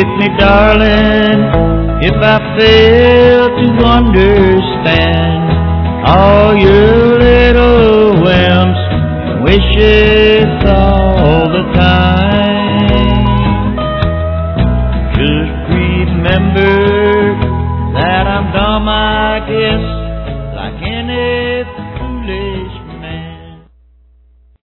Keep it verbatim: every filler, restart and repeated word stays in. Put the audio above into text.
Forgive me, darling, if I fail to understand all your little whims and wishes all the time. Just remember that I'm dumb, I guess,